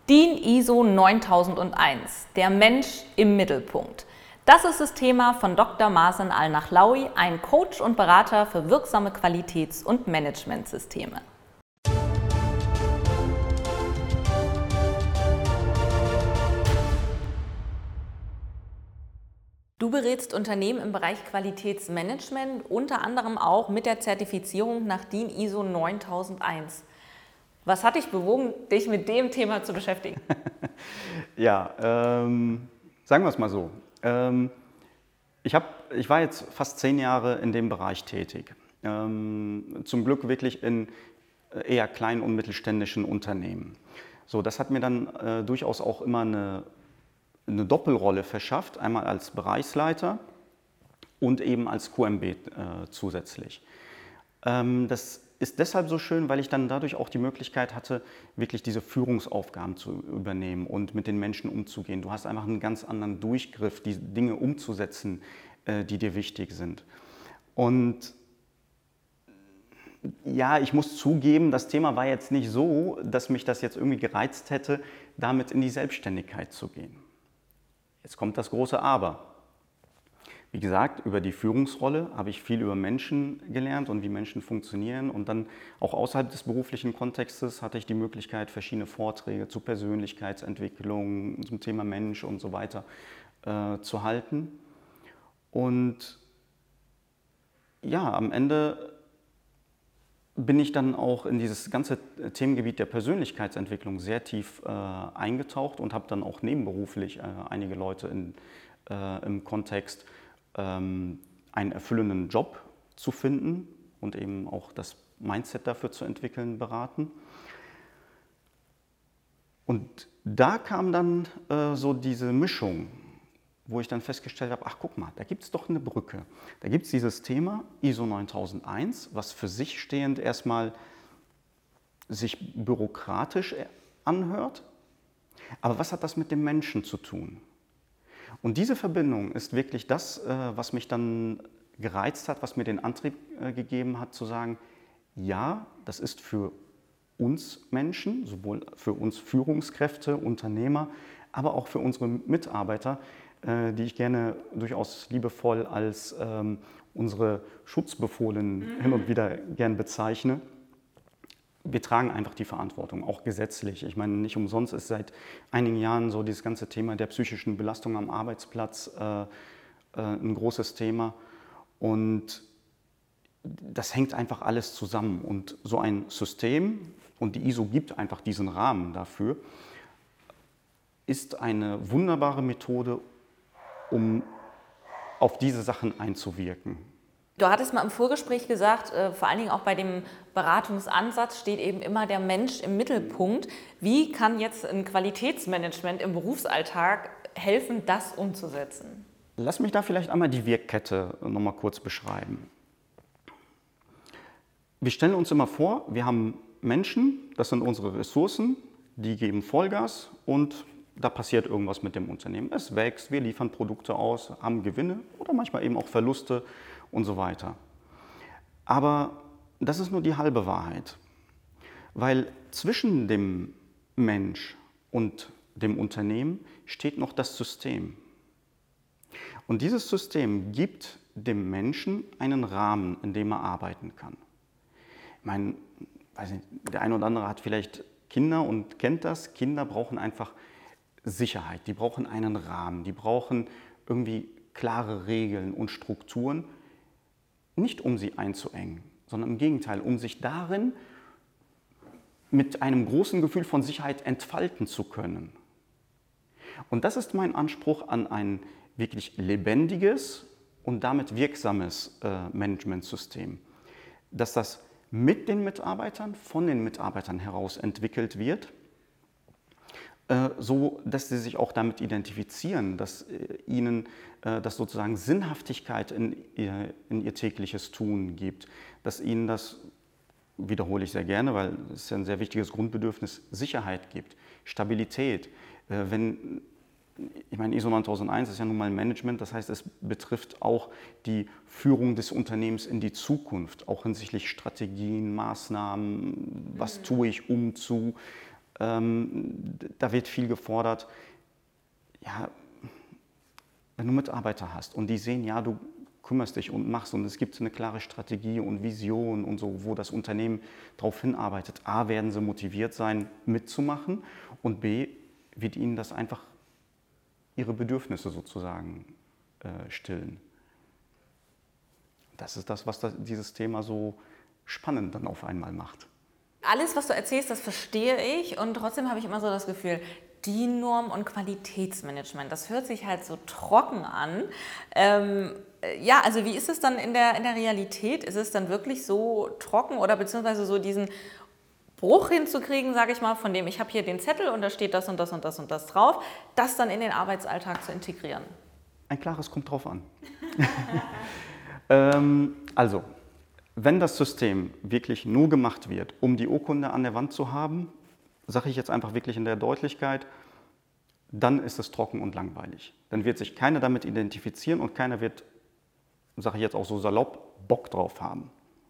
DIN ISO 9001, der Mensch im Mittelpunkt. Das ist das Thema von Dr. Mazen Al-Nachlaoui, ein Coach und Berater für wirksame Qualitäts- und Managementsysteme. Du berätst Unternehmen im Bereich Qualitätsmanagement, unter anderem auch mit der Zertifizierung nach DIN ISO 9001. Was hat dich bewogen, dich mit dem Thema zu beschäftigen? Ja, sagen wir es mal so. Ich war jetzt fast 10 Jahre in dem Bereich tätig. Zum Glück wirklich in eher kleinen und mittelständischen Unternehmen. So, das hat mir dann durchaus auch immer eine Doppelrolle verschafft, einmal als Bereichsleiter und eben als QMB zusätzlich. Das ist deshalb so schön, weil ich dann dadurch auch die Möglichkeit hatte, wirklich diese Führungsaufgaben zu übernehmen und mit den Menschen umzugehen. Du hast einfach einen ganz anderen Durchgriff, die Dinge umzusetzen, die dir wichtig sind. Und ja, ich muss zugeben, das Thema war jetzt nicht so, dass mich das jetzt irgendwie gereizt hätte, damit in die Selbstständigkeit zu gehen. Jetzt kommt das große Aber. Wie gesagt, über die Führungsrolle habe ich viel über Menschen gelernt und wie Menschen funktionieren. Und dann auch außerhalb des beruflichen Kontextes hatte ich die Möglichkeit, verschiedene Vorträge zu Persönlichkeitsentwicklung, zum Thema Mensch und so weiter zu halten. Und ja, am Ende bin ich dann auch in dieses ganze Themengebiet der Persönlichkeitsentwicklung sehr tief eingetaucht und habe dann auch nebenberuflich einige Leute im Kontext einen erfüllenden Job zu finden und eben auch das Mindset dafür zu entwickeln, beraten. Und da kam dann so diese Mischung, wo ich dann festgestellt habe, ach guck mal, da gibt es doch eine Brücke. Da gibt es dieses Thema ISO 9001, was für sich stehend erstmal sich bürokratisch anhört. Aber was hat das mit dem Menschen zu tun? Und diese Verbindung ist wirklich das, was mich dann gereizt hat, was mir den Antrieb gegeben hat, zu sagen, ja, das ist für uns Menschen, sowohl für uns Führungskräfte, Unternehmer, aber auch für unsere Mitarbeiter, die ich gerne durchaus liebevoll als unsere Schutzbefohlen hin und wieder gern bezeichne. Wir tragen einfach die Verantwortung, auch gesetzlich. Ich meine, nicht umsonst ist seit einigen Jahren so dieses ganze Thema der psychischen Belastung am Arbeitsplatz ein großes Thema. Und das hängt einfach alles zusammen. Und so ein System, und die ISO gibt einfach diesen Rahmen dafür, ist eine wunderbare Methode, um auf diese Sachen einzuwirken. Du hattest mal im Vorgespräch gesagt, vor allen Dingen auch bei dem Beratungsansatz steht eben immer der Mensch im Mittelpunkt. Wie kann jetzt ein Qualitätsmanagement im Berufsalltag helfen, das umzusetzen? Lass mich da vielleicht einmal die Wirkkette noch mal kurz beschreiben. Wir stellen uns immer vor, wir haben Menschen, das sind unsere Ressourcen, die geben Vollgas und da passiert irgendwas mit dem Unternehmen. Es wächst, wir liefern Produkte aus, haben Gewinne oder manchmal eben auch Verluste und so weiter. Aber das ist nur die halbe Wahrheit, weil zwischen dem Mensch und dem Unternehmen steht noch das System. Und dieses System gibt dem Menschen einen Rahmen, in dem er arbeiten kann. Ich meine, weiß nicht, der eine oder andere hat vielleicht Kinder und kennt das. Kinder brauchen einfach Sicherheit, die brauchen einen Rahmen, die brauchen irgendwie klare Regeln und Strukturen, nicht um sie einzuengen, sondern im Gegenteil, um sich darin mit einem großen Gefühl von Sicherheit entfalten zu können. Und das ist mein Anspruch an ein wirklich lebendiges und damit wirksames Managementsystem, dass das mit den Mitarbeitern, von den Mitarbeitern heraus entwickelt wird, so dass sie sich auch damit identifizieren, dass ihnen das sozusagen Sinnhaftigkeit in ihr tägliches Tun gibt, dass ihnen das, wiederhole ich sehr gerne, weil es ja ein sehr wichtiges Grundbedürfnis, Sicherheit gibt, Stabilität. Ich meine, ISO 9001 ist ja nun mal Management, das heißt, es betrifft auch die Führung des Unternehmens in die Zukunft, auch hinsichtlich Strategien, Maßnahmen, was tue ich Da wird viel gefordert. Ja, wenn du Mitarbeiter hast und die sehen, ja, du kümmerst dich und machst und es gibt eine klare Strategie und Vision und so, wo das Unternehmen darauf hinarbeitet. A, werden sie motiviert sein, mitzumachen und B, wird ihnen das einfach ihre Bedürfnisse sozusagen stillen. Das ist das, was dieses Thema so spannend dann auf einmal macht. Alles, was du erzählst, das verstehe ich und trotzdem habe ich immer so das Gefühl, DIN-Norm und Qualitätsmanagement, das hört sich halt so trocken an. Ja, also wie ist es dann in der Realität? Ist es dann wirklich so trocken oder beziehungsweise so diesen Bruch hinzukriegen, sage ich mal, von dem ich habe hier den Zettel und da steht das und das und das und das drauf, das dann in den Arbeitsalltag zu integrieren? Ein klares kommt drauf an. Also, wenn das System wirklich nur gemacht wird, um die Urkunde an der Wand zu haben, sage ich jetzt einfach wirklich in der Deutlichkeit, dann ist es trocken und langweilig. Dann wird sich keiner damit identifizieren und keiner wird, sage ich jetzt auch so salopp, Bock drauf haben.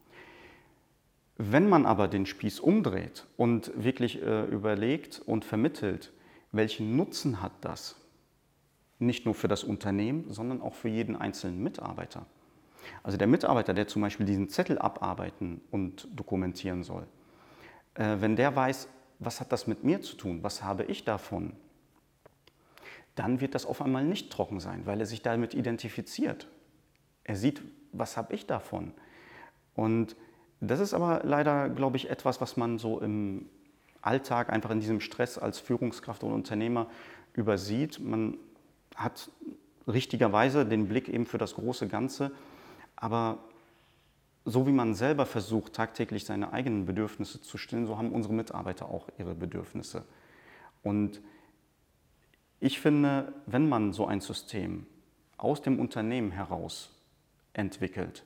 Wenn man aber den Spieß umdreht und wirklich überlegt und vermittelt, welchen Nutzen hat das, nicht nur für das Unternehmen, sondern auch für jeden einzelnen Mitarbeiter. Also der Mitarbeiter, der zum Beispiel diesen Zettel abarbeiten und dokumentieren soll, wenn der weiß, was hat das mit mir zu tun, was habe ich davon, dann wird das auf einmal nicht trocken sein, weil er sich damit identifiziert. Er sieht, was habe ich davon. Und das ist aber leider, glaube ich, etwas, was man so im Alltag einfach in diesem Stress als Führungskraft oder Unternehmer übersieht. Man hat richtigerweise den Blick eben für das große Ganze, aber so wie man selber versucht, tagtäglich seine eigenen Bedürfnisse zu stillen, so haben unsere Mitarbeiter auch ihre Bedürfnisse. Und ich finde, wenn man so ein System aus dem Unternehmen heraus entwickelt,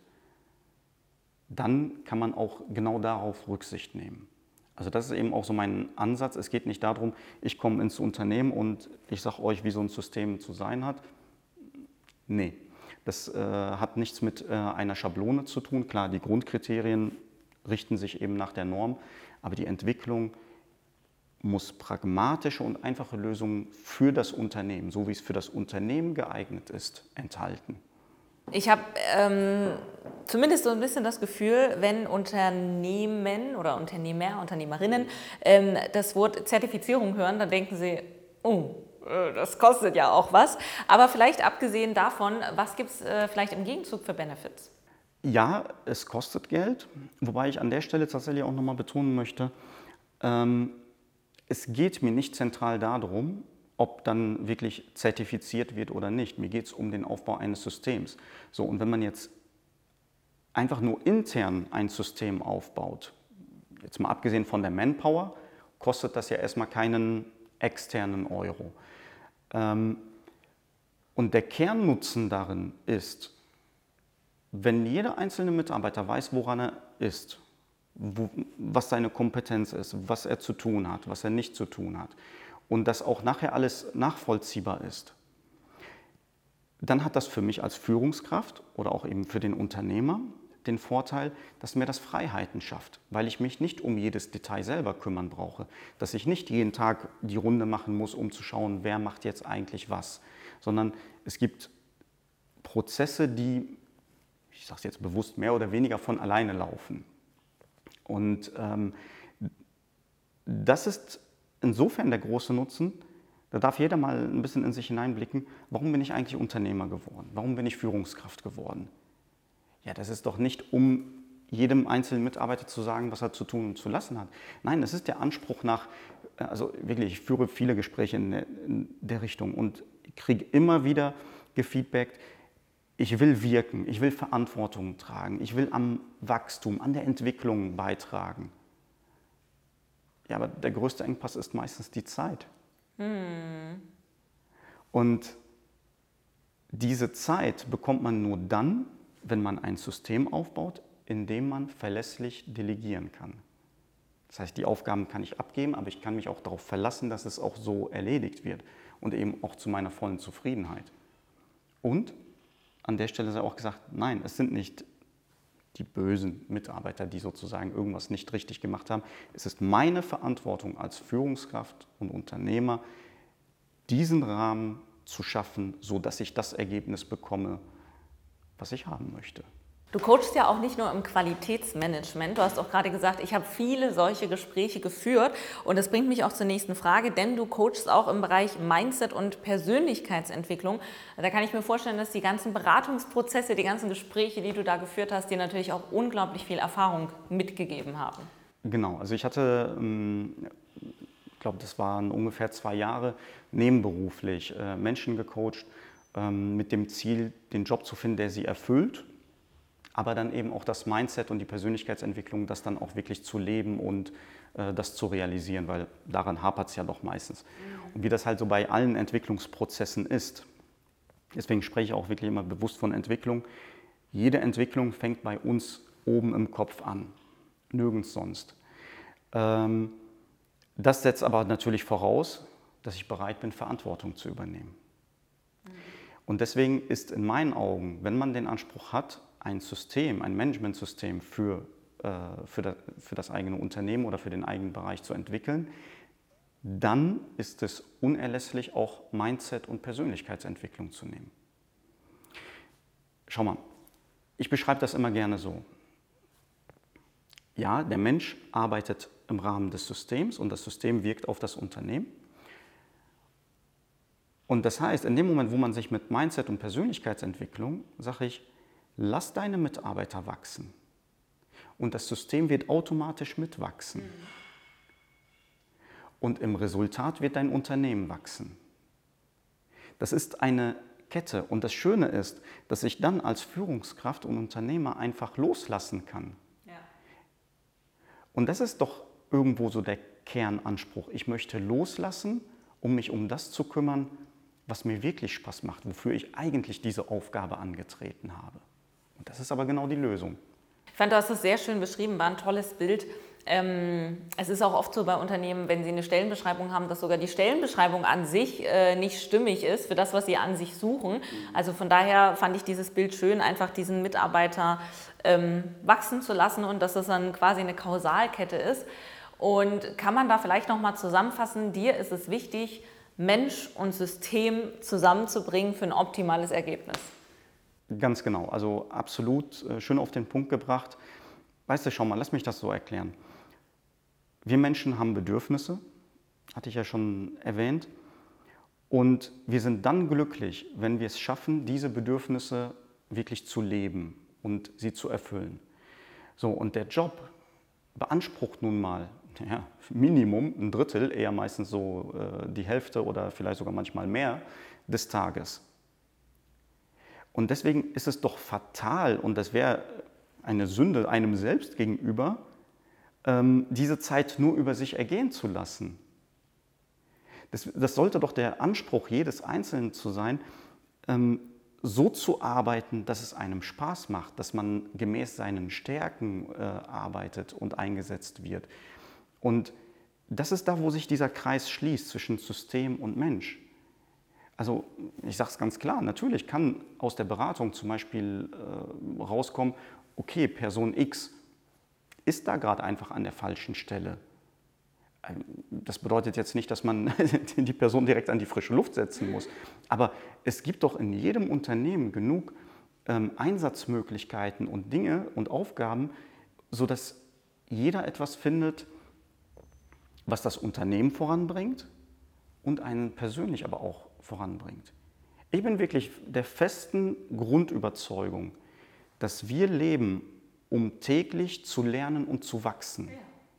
dann kann man auch genau darauf Rücksicht nehmen. Also das ist eben auch so mein Ansatz. Es geht nicht darum, ich komme ins Unternehmen und ich sage euch, wie so ein System zu sein hat. Nee, das hat nichts mit einer Schablone zu tun. Klar, die Grundkriterien richten sich eben nach der Norm, aber die Entwicklung muss pragmatische und einfache Lösungen für das Unternehmen, so wie es für das Unternehmen geeignet ist, enthalten. Ich habe zumindest so ein bisschen das Gefühl, wenn Unternehmen oder Unternehmer, Unternehmerinnen das Wort Zertifizierung hören, dann denken sie, oh, das kostet ja auch was. Aber vielleicht abgesehen davon, was gibt es vielleicht im Gegenzug für Benefits? Ja, es kostet Geld, wobei ich an der Stelle tatsächlich auch nochmal betonen möchte, es geht mir nicht zentral darum, ob dann wirklich zertifiziert wird oder nicht. Mir geht es um den Aufbau eines Systems. So, und wenn man jetzt einfach nur intern ein System aufbaut, jetzt mal abgesehen von der Manpower, kostet das ja erstmal keinen externen Euro. Und der Kernnutzen darin ist, wenn jeder einzelne Mitarbeiter weiß, woran er ist, was seine Kompetenz ist, was er zu tun hat, was er nicht zu tun hat, und das auch nachher alles nachvollziehbar ist, dann hat das für mich als Führungskraft oder auch eben für den Unternehmer den Vorteil, dass mir das Freiheiten schafft, weil ich mich nicht um jedes Detail selber kümmern brauche, dass ich nicht jeden Tag die Runde machen muss, um zu schauen, wer macht jetzt eigentlich was, sondern es gibt Prozesse, die, ich sage es jetzt bewusst, mehr oder weniger von alleine laufen. Und das ist insofern der große Nutzen, da darf jeder mal ein bisschen in sich hineinblicken, warum bin ich eigentlich Unternehmer geworden? Warum bin ich Führungskraft geworden? Ja, das ist doch nicht, um jedem einzelnen Mitarbeiter zu sagen, was er zu tun und zu lassen hat. Nein, das ist der Anspruch nach, also wirklich, ich führe viele Gespräche in der Richtung und kriege immer wieder gefeedbackt, ich will wirken, ich will Verantwortung tragen, ich will am Wachstum, an der Entwicklung beitragen. Ja, aber der größte Engpass ist meistens die Zeit. Und diese Zeit bekommt man nur dann, wenn man ein System aufbaut, in dem man verlässlich delegieren kann. Das heißt, die Aufgaben kann ich abgeben, aber ich kann mich auch darauf verlassen, dass es auch so erledigt wird und eben auch zu meiner vollen Zufriedenheit. Und an der Stelle sei auch gesagt, nein, es sind nicht die bösen Mitarbeiter, die sozusagen irgendwas nicht richtig gemacht haben. Es ist meine Verantwortung als Führungskraft und Unternehmer, diesen Rahmen zu schaffen, sodass ich das Ergebnis bekomme, was ich haben möchte. Du coachst ja auch nicht nur im Qualitätsmanagement. Du hast auch gerade gesagt, ich habe viele solche Gespräche geführt. Und das bringt mich auch zur nächsten Frage, denn du coachst auch im Bereich Mindset und Persönlichkeitsentwicklung. Da kann ich mir vorstellen, dass die ganzen Beratungsprozesse, die ganzen Gespräche, die du da geführt hast, dir natürlich auch unglaublich viel Erfahrung mitgegeben haben. Genau, also ich hatte, ich glaube, das waren ungefähr 2 Jahre nebenberuflich Menschen gecoacht, mit dem Ziel, den Job zu finden, der sie erfüllt, aber dann eben auch das Mindset und die Persönlichkeitsentwicklung, das dann auch wirklich zu leben und das zu realisieren, weil daran hapert es ja doch meistens. Und wie das halt so bei allen Entwicklungsprozessen ist, deswegen spreche ich auch wirklich immer bewusst von Entwicklung, jede Entwicklung fängt bei uns oben im Kopf an, nirgends sonst. Das setzt aber natürlich voraus, dass ich bereit bin, Verantwortung zu übernehmen. Und deswegen ist in meinen Augen, wenn man den Anspruch hat, ein System, ein Managementsystem für das eigene Unternehmen oder für den eigenen Bereich zu entwickeln, dann ist es unerlässlich, auch Mindset und Persönlichkeitsentwicklung zu nehmen. Schau mal, ich beschreibe das immer gerne so. Ja, der Mensch arbeitet im Rahmen des Systems und das System wirkt auf das Unternehmen. Und das heißt, in dem Moment, wo man sich mit Mindset und Persönlichkeitsentwicklung, sage ich, lass deine Mitarbeiter wachsen. Und das System wird automatisch mitwachsen. Und im Resultat wird dein Unternehmen wachsen. Das ist eine Kette. Und das Schöne ist, dass ich dann als Führungskraft und Unternehmer einfach loslassen kann. Ja. Und das ist doch irgendwo so der Kernanspruch. Ich möchte loslassen, um mich um das zu kümmern, was mir wirklich Spaß macht, wofür ich eigentlich diese Aufgabe angetreten habe. Und das ist aber genau die Lösung. Ich fand, du hast das sehr schön beschrieben, war ein tolles Bild. Es ist auch oft so bei Unternehmen, wenn sie eine Stellenbeschreibung haben, dass sogar die Stellenbeschreibung an sich nicht stimmig ist für das, was sie an sich suchen. Also von daher fand ich dieses Bild schön, einfach diesen Mitarbeiter wachsen zu lassen und dass das dann quasi eine Kausalkette ist. Und kann man da vielleicht nochmal zusammenfassen, dir ist es wichtig, Mensch und System zusammenzubringen für ein optimales Ergebnis? Ganz genau, also absolut schön auf den Punkt gebracht. Weißt du, schau mal, lass mich das so erklären. Wir Menschen haben Bedürfnisse, hatte ich ja schon erwähnt. Und wir sind dann glücklich, wenn wir es schaffen, diese Bedürfnisse wirklich zu leben und sie zu erfüllen. So, und der Job beansprucht nun mal Minimum ein Drittel, eher meistens so die Hälfte oder vielleicht sogar manchmal mehr des Tages. Und deswegen ist es doch fatal und das wäre eine Sünde einem selbst gegenüber, diese Zeit nur über sich ergehen zu lassen. Das sollte doch der Anspruch jedes Einzelnen zu sein, so zu arbeiten, dass es einem Spaß macht, dass man gemäß seinen Stärken arbeitet und eingesetzt wird. Und das ist da, wo sich dieser Kreis schließt zwischen System und Mensch. Also ich sage es ganz klar, natürlich kann aus der Beratung zum Beispiel rauskommen, okay, Person X ist da gerade einfach an der falschen Stelle. Das bedeutet jetzt nicht, dass man die Person direkt an die frische Luft setzen muss. Aber es gibt doch in jedem Unternehmen genug Einsatzmöglichkeiten und Dinge und Aufgaben, sodass jeder etwas findet, was das Unternehmen voranbringt und einen persönlich aber auch voranbringt. Ich bin wirklich der festen Grundüberzeugung, dass wir leben, um täglich zu lernen und zu wachsen.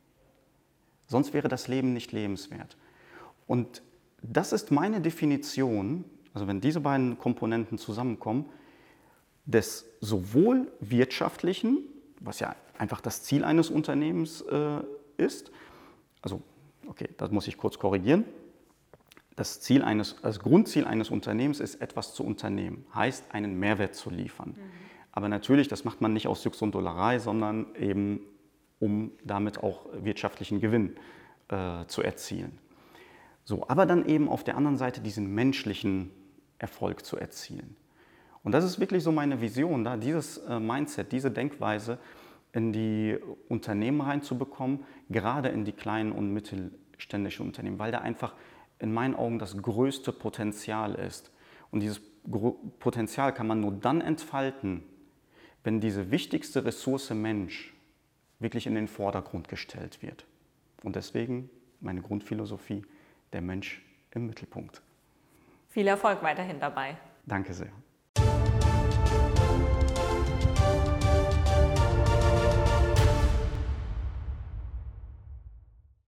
Sonst wäre das Leben nicht lebenswert. Und das ist meine Definition, also wenn diese beiden Komponenten zusammenkommen, des sowohl wirtschaftlichen, was ja einfach das Ziel eines Unternehmens ist, also okay, das muss ich kurz korrigieren, das Grundziel eines Unternehmens ist, etwas zu unternehmen, heißt, einen Mehrwert zu liefern. Aber natürlich, das macht man nicht aus Jux und Dollerei, sondern eben, um damit auch wirtschaftlichen Gewinn zu erzielen. So, aber dann eben auf der anderen Seite diesen menschlichen Erfolg zu erzielen. Und das ist wirklich so meine Vision, da dieses Mindset, diese Denkweise in die Unternehmen reinzubekommen, gerade in die kleinen und mittelständischen Unternehmen, weil da einfach in meinen Augen das größte Potenzial ist. Und dieses Potenzial kann man nur dann entfalten, wenn diese wichtigste Ressource Mensch wirklich in den Vordergrund gestellt wird. Und deswegen meine Grundphilosophie, der Mensch im Mittelpunkt. Viel Erfolg weiterhin dabei. Danke sehr.